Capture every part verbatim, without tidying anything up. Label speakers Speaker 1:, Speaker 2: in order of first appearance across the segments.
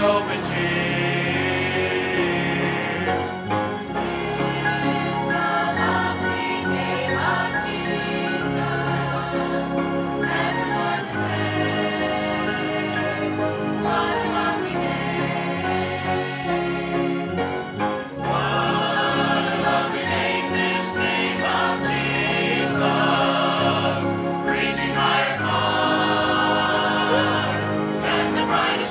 Speaker 1: open cheer.
Speaker 2: It's the lovely name of Jesus, evermore to save. What a lovely name!
Speaker 1: What a lovely name, this name of Jesus, reaching higher far than the brightest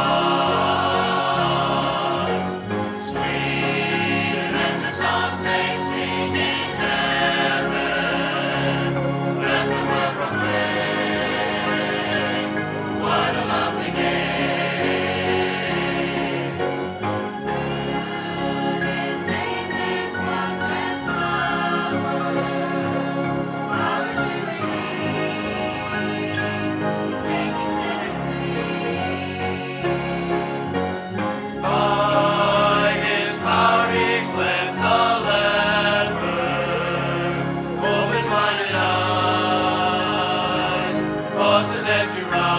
Speaker 1: star, sweeter than the songs they sing in heaven. Let the world proclaim, what a lovely name.
Speaker 2: His name is wondrous power, power to redeem, making sinners free.
Speaker 1: By his power he cleansed the leper, opened blinded eyes, caused the dead to rise.